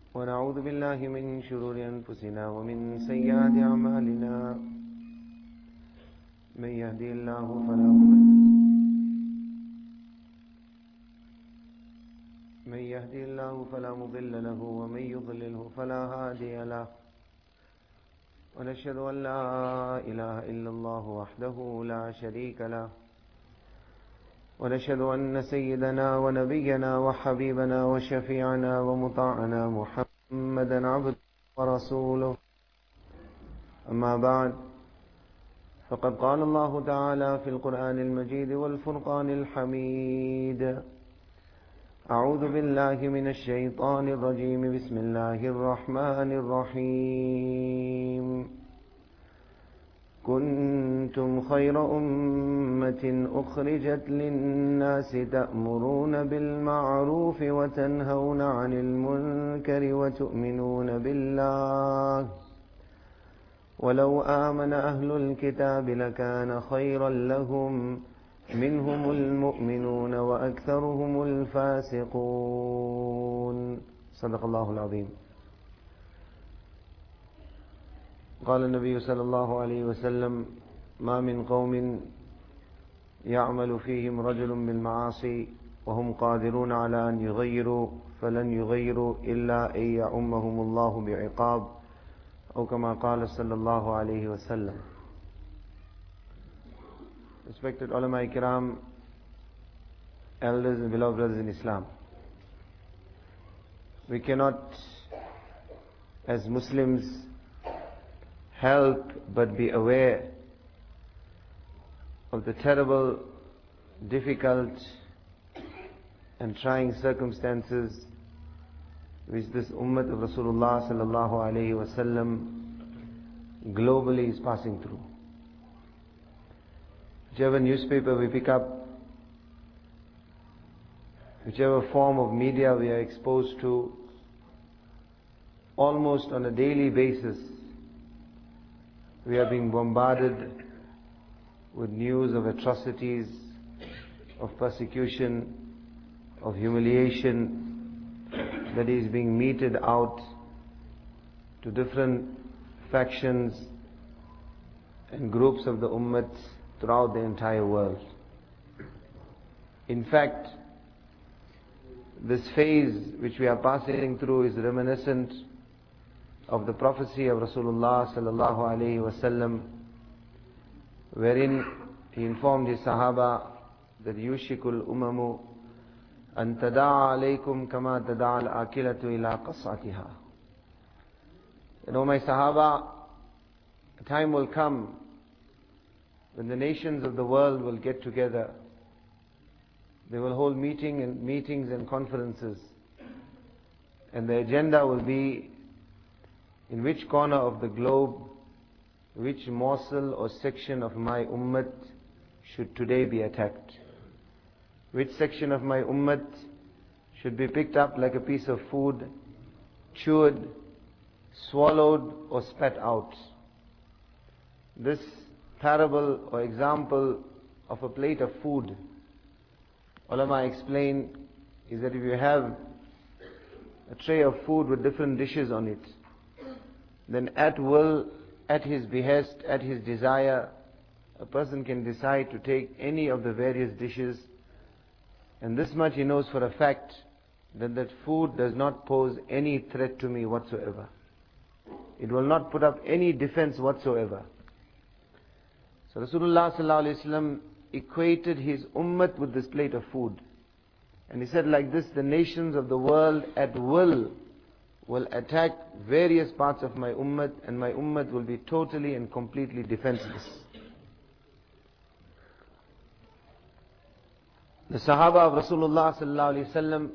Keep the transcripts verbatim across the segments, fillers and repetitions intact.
ونعوذ بالله من شرور أنفسنا ومن سيئات أعمالنا من يهدي الله فلا مضل من يهدي الله فلا مضل له ومن يضلله فلا هادي له ونشهد أن لا إله إلا الله وحده لا شريك له ونشهد أن سيدنا ونبينا وحبيبنا وشفيعنا ومطاعنا محمدا عبده ورسوله. أما بعد، فقد قال الله تعالى في القرآن المجيد والفرقان الحميد: أعوذ بالله من الشيطان الرجيم، بسم الله الرحمن الرحيم. كنتم خير أمة أخرجت للناس تأمرون بالمعروف وتنهون عن المنكر وتؤمنون بالله ولو آمن أهل الكتاب لكان خيرا لهم منهم المؤمنون وأكثرهم الفاسقون. صدق الله العظيم. قال النبي صلى الله عليه وسلم: ما من قوم يعمل فيهم رجل بالمعاصي وهم قادرون على أن يغيروا فلن يغيروا إلا أن يعمهم الله بعقاب، أو كما قال صلى الله عليه وسلم. Respected ulama kiram, elders and beloved brothers in Islam, we cannot as Muslims help but be aware of the terrible, difficult and trying circumstances which this ummah of Rasulullah sallallahu alaihi wasallam globally is passing through. Whichever newspaper we pick up, whichever form of media we are exposed to, almost on a daily basis we are being bombarded with news of atrocities, of persecution, of humiliation that is being meted out to different factions and groups of the ummah throughout the entire world. In fact, this phase which we are passing through is reminiscent of the prophecy of Rasulullah sallallahu alaihi wasallam, wherein he informed his Sahaba that yushikul umamu an tada'a alaykum kama tada'a al-akilatu ila qas'atiha. And O my Sahaba, a time will come when the nations of the world will get together. They will hold meeting and meetings and conferences, and the agenda will be in which corner of the globe, which morsel or section of my ummah should today be attacked. Which section of my ummah should be picked up like a piece of food, chewed, swallowed or spat out. This parable or example of a plate of food, ulama explain, is that if you have a tray of food with different dishes on it, then at will, at his behest, at his desire, a person can decide to take any of the various dishes, and this much he knows for a fact, that that food does not pose any threat to me whatsoever. It will not put up any defense whatsoever. So Rasulullah sallallahu alaihi wasallam equated his ummah with this plate of food, and he said like this: the nations of the world at will will attack various parts of my ummah, and my ummah will be totally and completely defenseless. The Sahaba of Rasulullah sallallahu alaihi wasallam,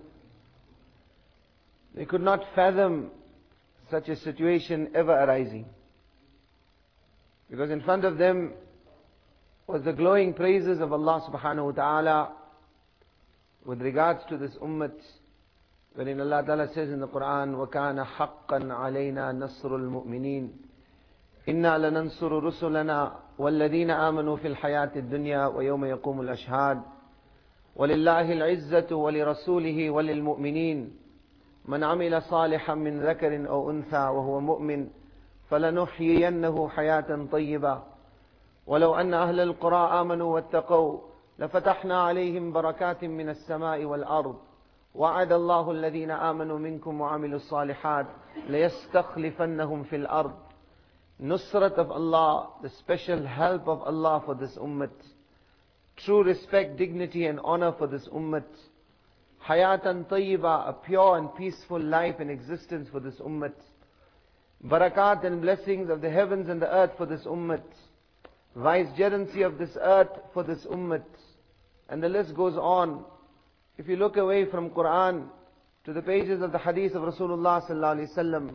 they could not fathom such a situation ever arising, because in front of them was the glowing praises of Allah subhanahu wa ta'ala with regards to this ummah, wherein Allah Ta'ala says in the Quran, وَكَانَ حَقًّا عَلَيْنَا نَصْرُ الْمُؤْمِنِينَ إِنَّا لَنَنْصُرُ رُسُلَنَا وَالَّذِينَ آمَنُوا فِي الْحَيَاةِ الدُّنْيَا وَيَوْمَ يَقُومُ الْأَشْهَادُ وَلِلَّهِ الْعِزَّةُ وَلِرَسُولِهِ وَلِلْمُؤْمِنِينَ من عمل صالحا من ذكر أو أنثى وهو مؤمن فلنحيينه حياة طيبة ولو أن أهل القرى آمنوا واتقوا لفتحنا عليهم بركات من السماء والأرض وعد الله الذين آمنوا منكم وعملوا الصالحات ليستخلفنهم في الأرض. Nusrat of Allah, the special help of Allah for this ummah. True respect, dignity and honor for this ummah. Hayatan tayyiba, a pure and peaceful life and existence for this ummah. Barakat and blessings of the heavens and the earth for this ummah. Vicegerency of this earth for this ummah. And the list goes on. If you look away from Quran to the pages of the hadith of Rasulullah sallallahu alaihi wasallam,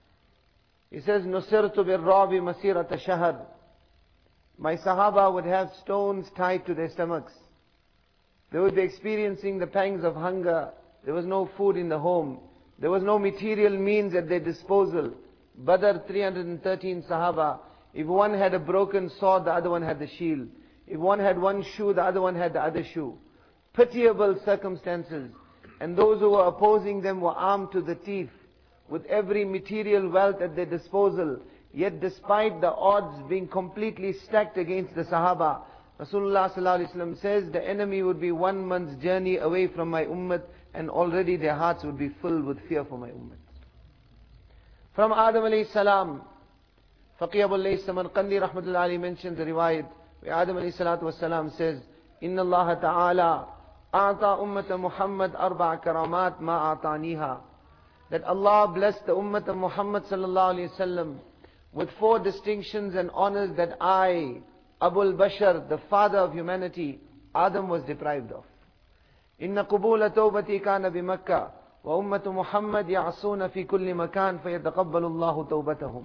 he says, "Nusirtu bir-rabi masirata shahr." My Sahaba would have stones tied to their stomachs. They would be experiencing the pangs of hunger. There was no food in the home. There was no material means at their disposal. Badr, three hundred thirteen Sahaba. If one had a broken sword, the other one had the shield. If one had one shoe, the other one had the other shoe. Pitiable circumstances. And those who were opposing them were armed to the teeth, with every material wealth at their disposal. Yet despite the odds being completely stacked against the Sahaba, Rasulullah sallallahu alaihi wasallam says, the enemy would be one month's journey away from my ummah, and already their hearts would be filled with fear for my ummah. From Adam alayhi salam, Faqih Abul Samarqandi rahmatullahi alayhi mentions the riwayat where Adam alayhi salatu wasalam says, Inna Allah ta'ala a'ta ummata Muhammad arba'a karamat ma a'taniha. That Allah blessed the ummah of Muhammad sallallahu alayhi wasallam with four distinctions and honors that I, Abul Bashar, the father of humanity, Adam, was deprived of. Inna qubula tawbati kana bi Makkah wa ummatu Muhammad ya'asuna fi kulli makan fayataqabbalu Allahu tawbatahum.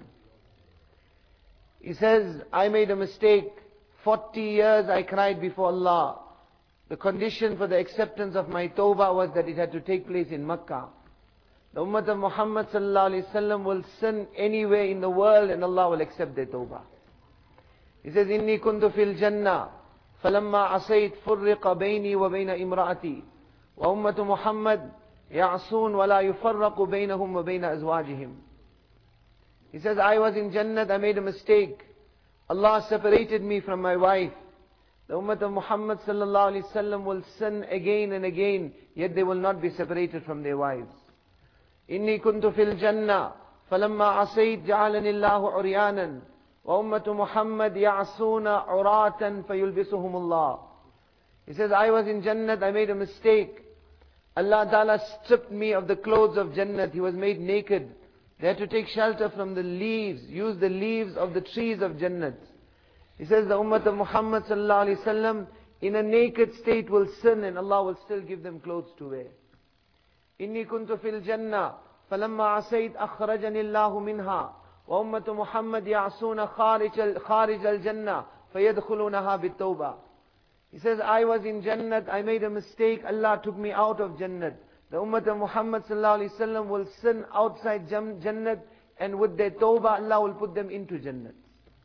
He says, I made a mistake. Forty years I cried before Allah. The condition for the acceptance of my tawbah was that it had to take place in Makkah. The ummah of Muhammad sallallahu alaihi wasallam will sin anywhere in the world and Allah will accept their tawbah. He says, Inni kuntu fil jannah, falamma asayt furriqa bayni wa bayna imra'ati, wa ummatu Muhammad ya'asun wa la yufarraqu baynahum wa bayna azwajihim. He says, I was in Jannat, I made a mistake. Allah separated me from my wife. The ummah of Muhammad sallallahu alaihi wasallam will sin again and again, yet they will not be separated from their wives. Inni kuntu fil jannah, falamma asayt ja'alani Allahu uryanan, wa ummatu Muhammad ya'asuna uratan fayulbisuhum Allah. He says, I was in Jannat, I made a mistake. Allah Ta'ala stripped me of the clothes of Jannat. He was made naked. They had to take shelter from the leaves, use the leaves of the trees of Jannat. He says, the ummah of Muhammad sallallahu alaihi wasallam in a naked state will sin and Allah will still give them clothes to wear. Inni kuntu fil jannah, falamma asayt akhrajani Allahu minha, wa ummatu Muhammad ya'asuna kharij al-jannah, fayadkhulunaha bit-tawbah. He says, I was in Jannat, I made a mistake, Allah took me out of Jannat. The ummah of Muhammad sallallahu alaihi wasallam will sin outside Jannat, and with their tawbah, Allah will put them into Jannat.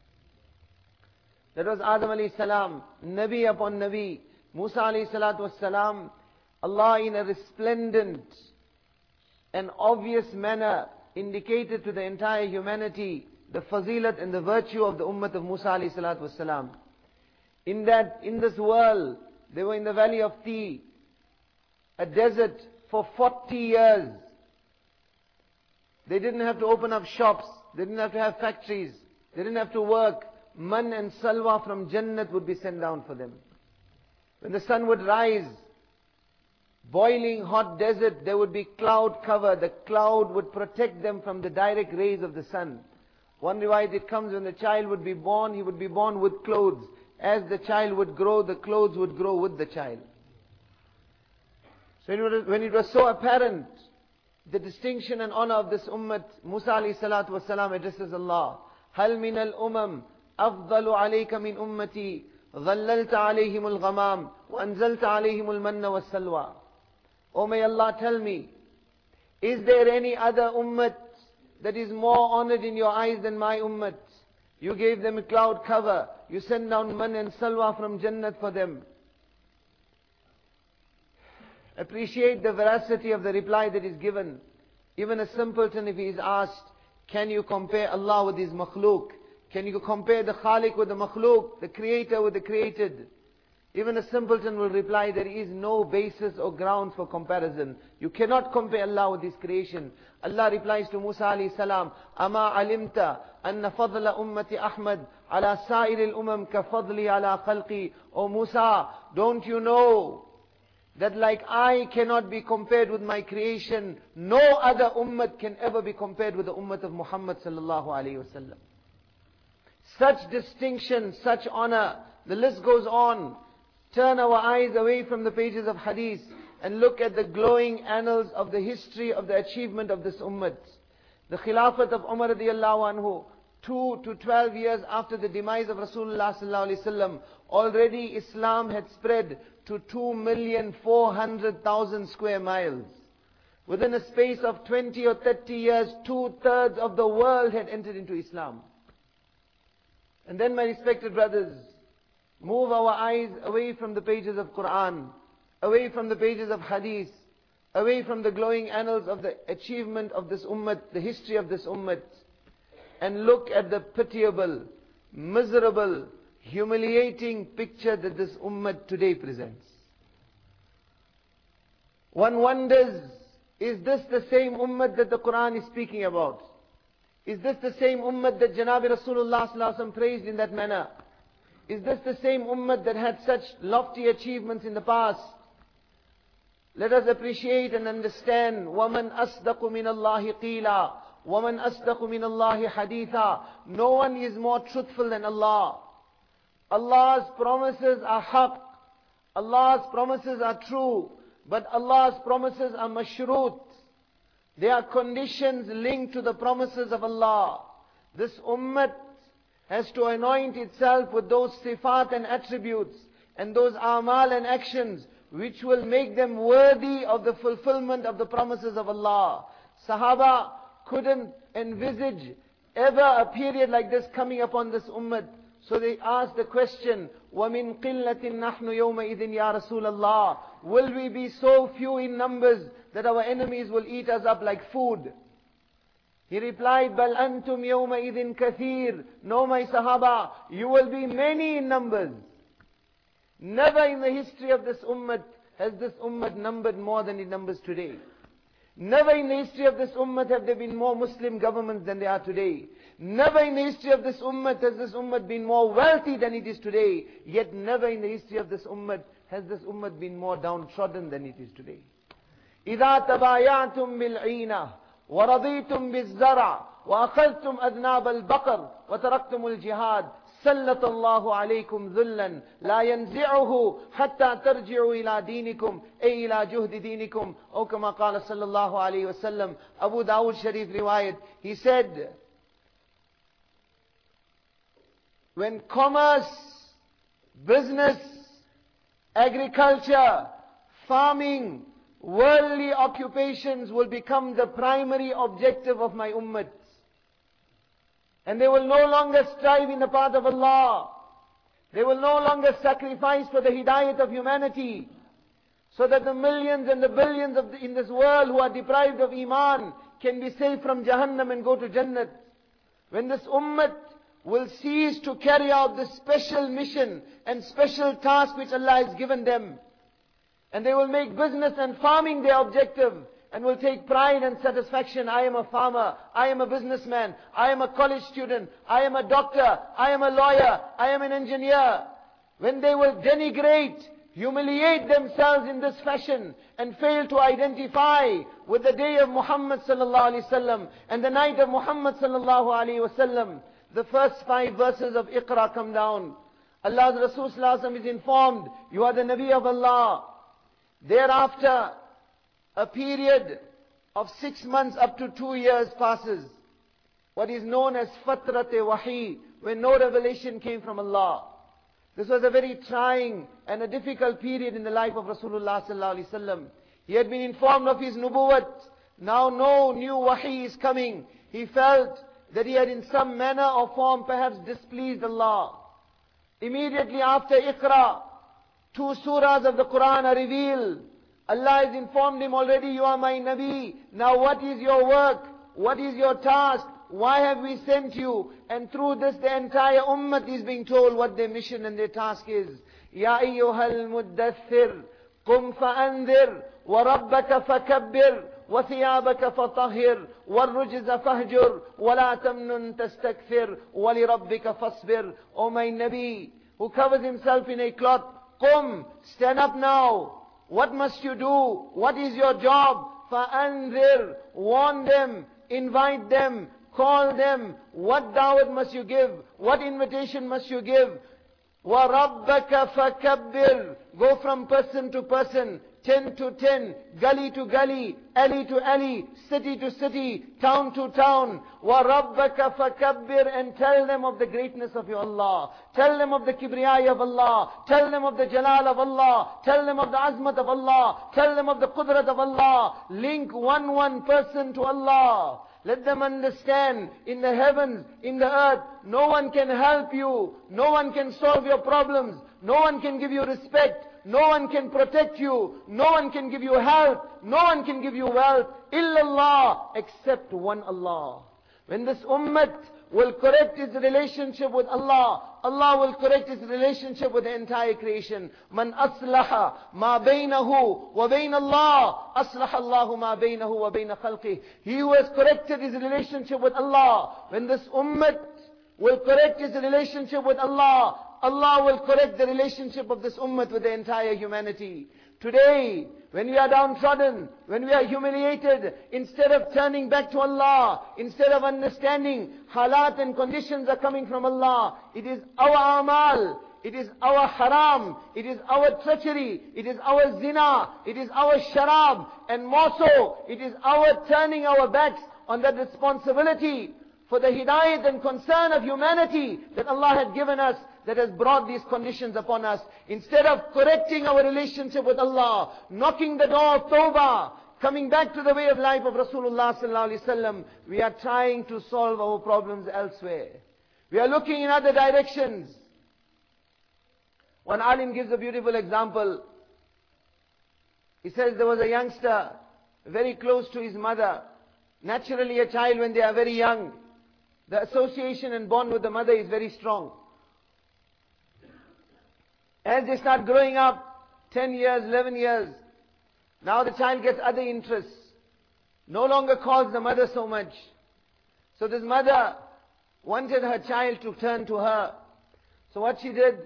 That was Adam alayhi salam, Nabi upon Nabi. Musa alayhi salatu was salam, Allah in a resplendent and obvious manner indicated to the entire humanity the fazilat and the virtue of the ummah of Musa alayhi salatu was salam. In that, in this world, they were in the valley of Ti, a desert for forty years. They didn't have to open up shops, they didn't have to have factories, they didn't have to work. Man and salwa from Jannat would be sent down for them. When the sun would rise, boiling hot desert, there would be cloud cover. The cloud would protect them from the direct rays of the sun. One riwayat it comes, when the child would be born, he would be born with clothes. As the child would grow, the clothes would grow with the child. So it was, when it was so apparent, the distinction and honor of this ummah, Musa alayhi salatu wasalam addresses Allah. Hal min al-umam afdalu alayka min ummati, dhallalta alayhim al-ghamam, wa anzalta alayhim al-manna wa salwa. Oh, may Allah tell me, is there any other ummah that is more honored in your eyes than my ummah? You gave them a cloud cover. You sent down man and salwa from Jannat for them. Appreciate the veracity of the reply that is given. Even a simpleton, if he is asked, can you compare Allah with his makhluk? Can you compare the Khaliq with the makhluk, the creator with the created? Even a simpleton will reply, there is no basis or ground for comparison. You cannot compare Allah with His creation. Allah replies to Musa alayhi salam, Ama alimta anna fadla ummati Ahmad ala sa'iril umam ka fadli ala khalqi. O Musa, don't you know that like I cannot be compared with my creation, no other ummah can ever be compared with the ummah of Muhammad sallallahu alayhi wasallam. Such distinction, such honor, the list goes on. Turn our eyes away from the pages of hadith and look at the glowing annals of the history of the achievement of this ummah. The Khilafat of Umar radiallahu anhu, two to twelve years after the demise of Rasulullah sallallahu alaihi wasallam, already Islam had spread to two million four hundred thousand square miles. Within a space of twenty or thirty years, two-thirds of the world had entered into Islam. And then, my respected brothers, move our eyes away from the pages of Quran, away from the pages of Hadith, away from the glowing annals of the achievement of this ummah, the history of this ummah, and look at the pitiable, miserable, humiliating picture that this ummah today presents. One wonders, is this the same ummah that the Quran is speaking about? Is this the same ummah that Janabi Rasulullah sallallahu alaihi wasallam praised in that manner? Is this the same ummah that had such lofty achievements in the past? Let us appreciate and understand, وَمَنْ أَصْدَقُ مِنَ اللَّهِ قِيلًا وَمَنْ أَصْدَقُ مِنَ اللَّهِ حَدِيثًا. No one is more truthful than Allah. Allah's promises are haqq. Allah's promises are true. But Allah's promises are mashroot. They are conditions linked to the promises of Allah. This ummah has to anoint itself with those sifat and attributes and those amal and actions which will make them worthy of the fulfillment of the promises of Allah. Sahaba couldn't envisage ever a period like this coming upon this ummah. So they asked the question, وَمِن قِلَّةٍ نَحْنُ يَوْمَئِذٍ يَا رَسُولَ اللَّهِ. Will we be so few in numbers that our enemies will eat us up like food? He replied, بَلْ أَنْتُمْ يَوْمَئِذٍ كَثِيرٌ. No, my Sahaba, you will be many in numbers. Never in the history of this ummah has this ummah numbered more than it numbers today. Never in the history of this ummah have there been more Muslim governments than there are today. Never in the history of this ummah has this ummah been more wealthy than it is today. Yet never in the history of this ummah has this ummah been more downtrodden than it is today. إِذَا تَبَايَعْتُمْ بِالْعِينَةِ وَرَضِيتُمْ بِالزَّرْعِ وَأَخَذْتُمْ أَذْنَابَ الْبَقَرِ وَتَرَكْتُمُ الْجِهَادِ سَلَّطَ اللَّهُ عَلَيْكُمْ ذُلًّا لَا يَنْزِعُهُ حَتَّى تَرْجِعُوا إِلَى دِينِكُمْ أي إلى جهد دينكم. أو كما قال صلى الله عليه وسلم. Abu Dawud Sharif riwayat, he said, when commerce, business, agriculture, farming, worldly occupations will become the primary objective of my ummah, and they will no longer strive in the path of Allah, they will no longer sacrifice for the hidayat of humanity, so that the millions and the billions of the, in this world who are deprived of Iman can be saved from Jahannam and go to Jannat. When this ummah will cease to carry out this special mission and special task which Allah has given them, and they will make business and farming their objective, and will take pride and satisfaction. I am a farmer, I am a businessman, I am a college student, I am a doctor, I am a lawyer, I am an engineer. When they will denigrate, humiliate themselves in this fashion and fail to identify with the day of Muhammad sallallahu alaihi wasallam and the night of Muhammad sallallahu alaihi wasallam, the first five verses of Iqra come down. Allah's Rasul sallallahu alaihi wasallam is informed, you are the Nabi of Allah. Thereafter, a period of six months up to two years passes. What is known as Fatrate Wahi, when no revelation came from Allah. This was a very trying and a difficult period in the life of Rasulullah sallallahu alaihi wasallam. He had been informed of his nubuwwat. Now no new wahi is coming. He felt that he had in some manner or form perhaps displeased Allah. Immediately after Iqra, two surahs of the Quran are revealed. Allah has informed him already, you are my Nabi. Now what is your work? What is your task? Why have we sent you? And through this the entire ummah is being told what their mission and their task is. Ya ayyuhal muddathir, qum fa'anzir, wa rabbaka fakabbir, wa thiyabaka fatahhir, wa rujza fahjur, wa la tamnun tastakthir, wa li rabbika fasbir. O my Nabi, who covers himself in a cloth, qum, stand up now. What must you do? What is your job? Fa'anzir, warn them, invite them, call them. What da'wat must you give? What invitation must you give? وَرَبَّكَ فَكَبِّرْ. Go from person to person, ten to ten, gully to gully, alley to alley, city to city, town to town. وَرَبَّكَ فَكَبِّرْ. And tell them of the greatness of your Allah. Tell them of the kibriyai of Allah. Tell them of the jalal of Allah. Tell them of the azmat of Allah. Tell them of the qudrat of Allah. Link one one person to Allah. Let them understand, in the heavens, in the earth, no one can help you. No one can solve your problems. No one can give you respect. No one can protect you. No one can give you health. No one can give you wealth. Illallah, except one Allah. When this ummah will correct its relationship with Allah, Allah will correct its relationship with the entire creation. Man aslaha ma baynahu wa bayna Allah, aslaha Allahu ma baynahu wa bayna khalqih. He who has corrected his relationship with Allah, when this ummah will correct its relationship with Allah, Allah will correct the relationship of this ummah with the entire humanity. Today, when we are downtrodden, when we are humiliated, instead of turning back to Allah, instead of understanding halat and conditions are coming from Allah, it is our amal, it is our haram, it is our treachery, it is our zina, it is our sharab, and more so, it is our turning our backs on that responsibility for the hidayat and concern of humanity that Allah had given us, that has brought these conditions upon us. Instead of correcting our relationship with Allah, knocking the door of tawbah, coming back to the way of life of Rasulullah sallallahu alaihi wasallam, we are trying to solve our problems elsewhere. We are looking in other directions. One alim gives a beautiful example. He says there was a youngster very close to his mother. Naturally, a child when they are very young, the association and bond with the mother is very strong. As they start growing up, ten years, eleven years, now the child gets other interests. No longer calls the mother so much. So this mother wanted her child to turn to her. So what she did,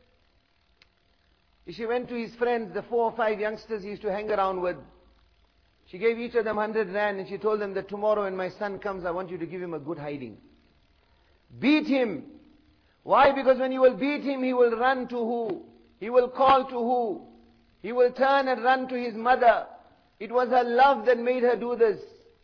she went to his friends, the four or five youngsters he used to hang around with. She gave each of them one hundred rand and she told them that tomorrow when my son comes, I want you to give him a good hiding. Beat him. Why? Because when you will beat him, he will run to who? He will call to who? He will turn and run to his mother. It was her love that made her do this.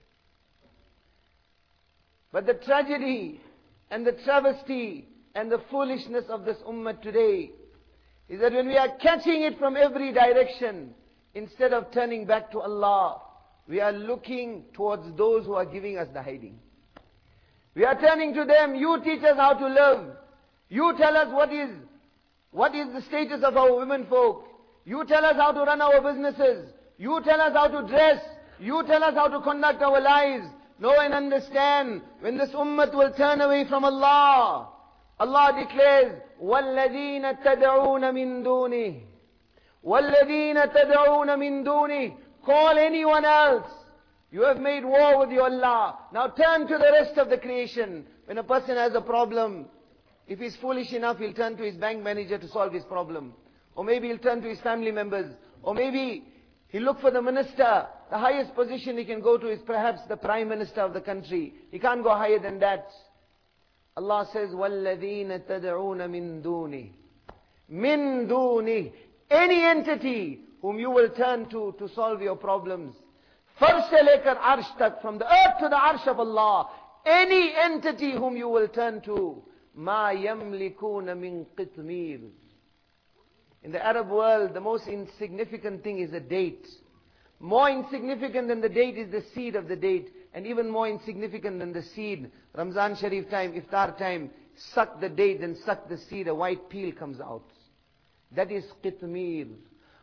But the tragedy and the travesty and the foolishness of this ummah today is that when we are catching it from every direction, instead of turning back to Allah, we are looking towards those who are giving us the hiding. We are turning to them. You teach us how to live. You tell us what is, what is the status of our women folk. You tell us how to run our businesses. You tell us how to dress. You tell us how to conduct our lives. Know and understand, when this ummah will turn away from Allah, Allah declares, وَالَّذِينَ تَدْعُونَ مِن دُونِهِ وَالَّذِينَ تَدْعُونَ مِن دُونِهِ. Call anyone else. You have made war with your Allah. Now turn to the rest of the creation. When a person has a problem, if he's foolish enough, he'll turn to his bank manager to solve his problem. Or maybe he'll turn to his family members. Or maybe he'll look for the minister. The highest position he can go to is perhaps the prime minister of the country. He can't go higher than that. Allah says, وَالَّذِينَ تَدْعُونَ مِن دُونِهِ. Min duni. Any entity whom you will turn to to solve your problems. Farsh se lekar arsh tak, from the earth to the arsh of Allah. Any entity whom you will turn to. Ma yamlikuna min qitmir. In the Arab world, the most insignificant thing is a date. More insignificant than the date is the seed of the date. And even more insignificant than the seed, Ramzan Sharif time, Iftar time, suck the date and suck the seed, a white peel comes out. That is qitmir.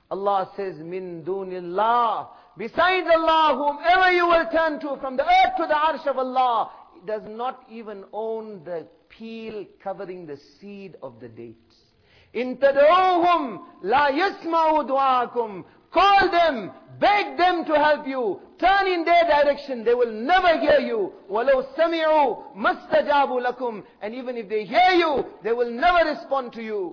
Allah says, min dunillah. Besides Allah, whomever you will turn to, from the earth to the arsh of Allah, does not even own the peel covering the seed of the dates. In tad'uhum la yasma'u du'akum. Call them, beg them to help you, turn in their direction, they will never hear you. وَلَوْ سَمِعُوا مَسْتَجَابُوا لَكُمْ. And even if they hear you, they will never respond to you.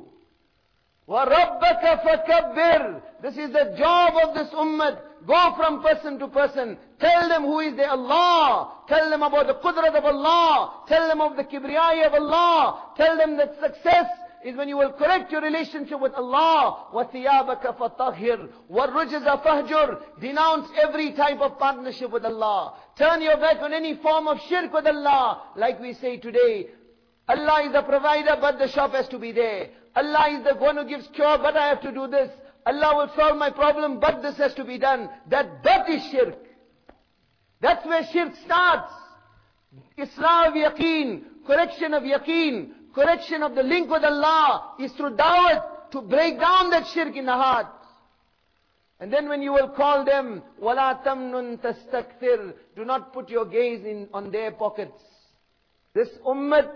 وَرَبَّكَ فَكَبِّرْ. This is the job of this ummah. Go from person to person. Tell them who is their Allah. Tell them about the qudrat of Allah. Tell them of the kibriyai of Allah. Tell them that success is when you will correct your relationship with Allah. وَثِيَابَكَ فَطَهِّرْ وَالرُّجْزَ فَهْجُرْ. Denounce every type of partnership with Allah. Turn your back on any form of shirk with Allah. Like we say today, Allah is the provider, but the shop has to be there. Allah is the one who gives cure, but I have to do this. Allah will solve my problem, but this has to be done. That, that is shirk. That's where shirk starts. Islah of yaqeen, correction of yaqeen, correction of the link with Allah is through da'wat to break down that shirk in the heart. And then when you will call them, وَلَا تَمْنُن تَسْتَكْثِرْ. Do not put your gaze in on their pockets. This ummah,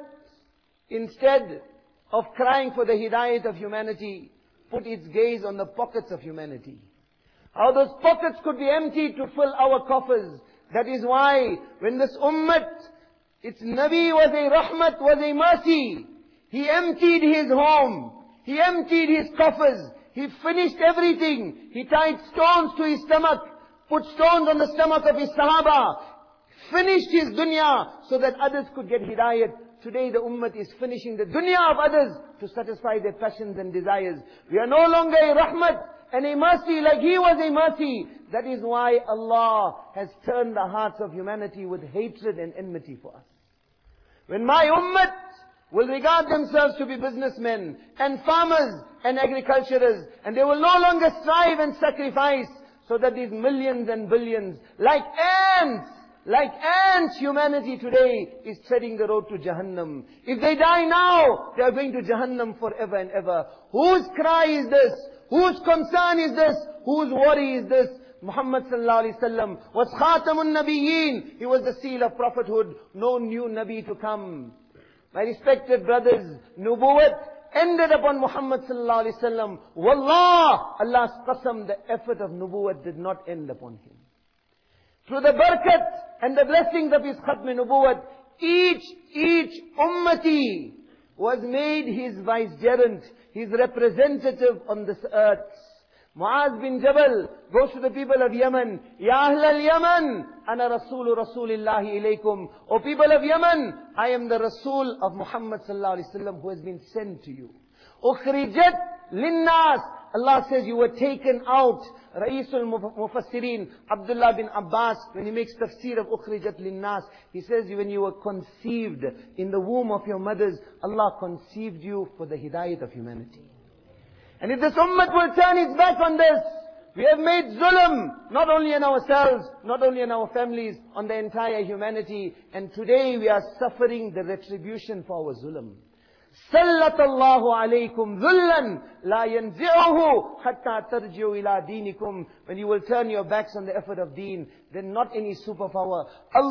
instead of crying for the hidayat of humanity, put its gaze on the pockets of humanity. How those pockets could be emptied to fill our coffers. That is why when this ummah, its Nabi was a rahmat, was a mercy. He emptied his home. He emptied his coffers. He finished everything. He tied stones to his stomach, put stones on the stomach of his sahaba, finished his dunya so that others could get hidayat. Today the ummah is finishing the dunya of others to satisfy their passions and desires. We are no longer a rahmat and a mercy like he was a mercy. That is why Allah has turned the hearts of humanity with hatred and enmity for us. When my ummah will regard themselves to be businessmen and farmers and agriculturers, and they will no longer strive and sacrifice, so that these millions and billions, like ants, like ants, humanity today is treading the road to Jahannam. If they die now, they are going to Jahannam forever and ever. Whose cry is this? Whose concern is this? Whose worry is this? Muhammad sallallahu alaihi wasallam was Khatamun Nabiyyin. He was the seal of prophethood. No new Nabi to come. My respected brothers, Nubuwwat ended upon Muhammad sallallahu alaihi wasallam. Wallah, Allah's qasam, the effort of Nubuwwat did not end upon him. Through the barakat and the blessings of his Khatm Nubuwwat, each, each ummati was made his vicegerent, his representative on this earth. Muaz bin Jabal goes to the people of Yemen. Ya Ahl al-Yaman, ana Rasulu Rasulillahi ilaykum. O people of Yemen, I am the Rasul of Muhammad sallallahu alaihi wasallam who has been sent to you. Ukhrijat linnas. Allah says you were taken out. Ra'isul Mufassirin, Abdullah bin Abbas, when he makes tafsir of Ukhrijat linnas, he says when you were conceived in the womb of your mothers, Allah conceived you for the hidayat of humanity. And if this ummah will turn its back on this, we have made zulm, not only on ourselves, not only on our families, on the entire humanity. And today we are suffering the retribution for our zulm. سَلَّتَ اللَّهُ عَلَيْكُمْ ذُلًّا لَا يَنْزِعُهُ حَتَّى تَرْجِعُوا إِلَىٰ دِينِكُمْ. When you will turn your backs on the effort of deen, then not any superpower.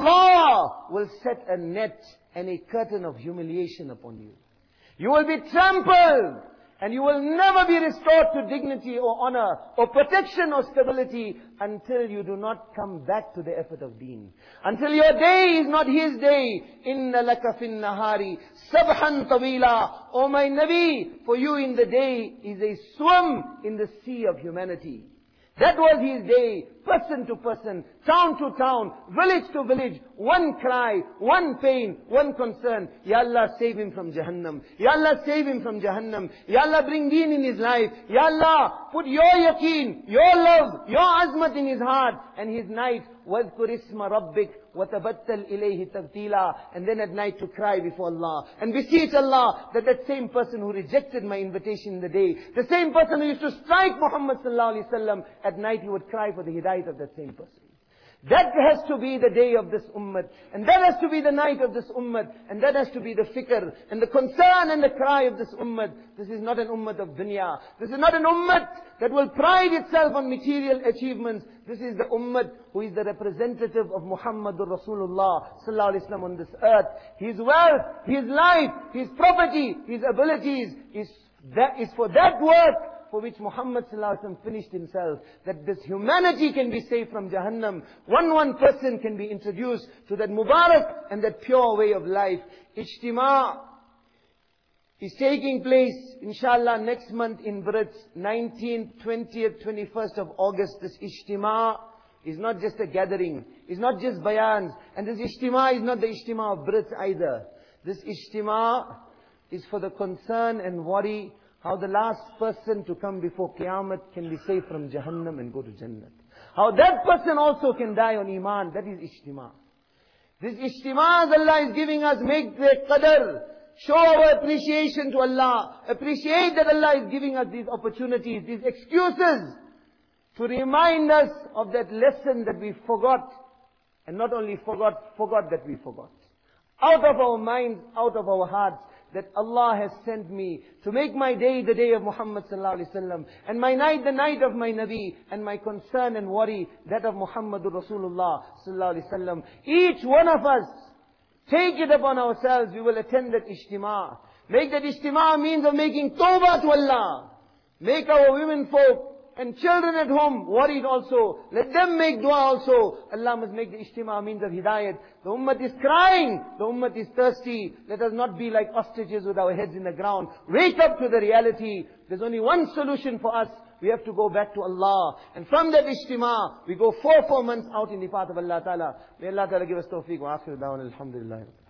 Allah will set a net and a curtain of humiliation upon you. You will be trampled. And you will never be restored to dignity or honor or protection or stability until you do not come back to the effort of deen. Until your day is not his day. Inna laka fin nahari sabhan tawila. O my Nabi, for you in the day is a swim in the sea of humanity. That was his day, person to person, town to town, village to village, one cry, one pain, one concern. Ya Allah, save him from Jahannam. Ya Allah, save him from Jahannam. Ya Allah, bring deen in his life. Ya Allah, put your yaqeen, your love, your azmat in his heart. And his night, وَاذْكُرِ اسْمَ رَبِّكَ وَتَبَتَّلْ إِلَيْهِ تَبْتِيلًا. And then at night to cry before Allah. And beseech Allah that that same person who rejected my invitation in the day, the same person who used to strike Muhammad sallallahu alaihi wasallam, at night he would cry for the hidayat of that same person. That has to be the day of this ummah. And that has to be the night of this ummah. And that has to be the fikr and the concern and the cry of this ummah. This is not an ummah of dunya. This is not an ummah that will pride itself on material achievements. This is the ummah who is the representative of Muhammadur Rasulullah sallallahu alaihi wasallam on this earth. His wealth, his life, his property, his abilities is, that is for that work for which Muhammad sallallahu alaihi wasallam finished himself, that this humanity can be saved from Jahannam. One one person can be introduced to that Mubarak and that pure way of life. Ijtima is taking place, inshallah, next month in Brits, nineteenth, twentieth, twenty-first of August. This Ijtima is not just a gathering, it's not just bayans, and this Ijtima is not the Ijtima of Brits either. This Ijtima is for the concern and worry how the last person to come before Qiyamah can be saved from Jahannam and go to Jannah. How that person also can die on Iman. That is Ijtima. This Ijtima as Allah is giving us, make the qadr, show our appreciation to Allah, appreciate that Allah is giving us these opportunities, these excuses, to remind us of that lesson that we forgot, and not only forgot, forgot that we forgot. Out of our minds, out of our hearts, that Allah has sent me to make my day the day of Muhammad sallallahu alaihi wasallam, and my night the night of my Nabi, and my concern and worry that of Muhammadur Rasulullah sallallahu alaihi wasallam. Each one of us, take it upon ourselves, we will attend that Ijtima. Make that Ijtima means of making tawbah to Allah. Make our women folk and children at home worried also. Let them make dua also. Allah must make the Ijtima means of hidayat. The ummah is crying. The ummah is thirsty. Let us not be like ostriches with our heads in the ground. Wake up to the reality. There's only one solution for us. We have to go back to Allah. And from that Ijtima, we go four, four months out in the path of Allah Ta'ala. May Allah Ta'ala give us tawfiq wa akhir da'wan alhamdulillah.